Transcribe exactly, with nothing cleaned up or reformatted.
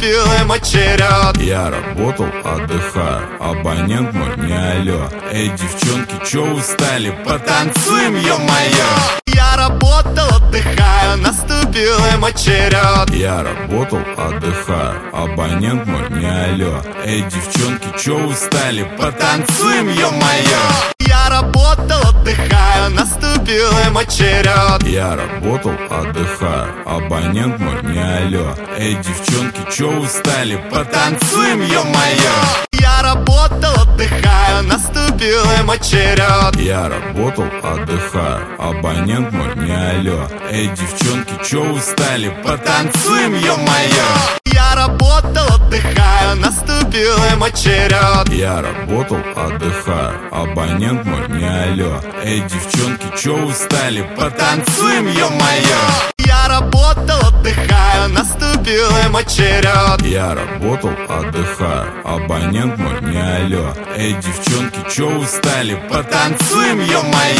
наступил и мой черед. Я работал, отдыхаю, абонент мой не алё. Эй, девчонки, чё устали? Потанцуем, ё-моё! Я работал, отдыхаю, наступил и мой черед. Я работал, отдыхаю, абонент мой не алё. Эй, девчонки, чё устали? Потанцуем, ё-моё! Я работал, отдыхаю, наступил и мой черед. Я работал, отдыхаю, абонент мой не алё. Эй, девчонки, чё устали? Потанцуем, ё-моё! Я работал, отдыхаю, наступил и мой черед. Я работал, отдыхаю, абонент мой не алё. Эй, девчонки, чё устали? Потанцуем, ё-моё! Я работал, отдыхаю, наступил и мой черед. Я работал, отдыхаю, абонент мой не алё. Эй, девчонки, чё устали? Потанцуем, ё-моё! Я работал, отдыхаю, наступил и мой черед. Я работал, отдыхаю, абонент мой не алё. Эй, девчонки, чё устали? Потанцуем, ё-моё!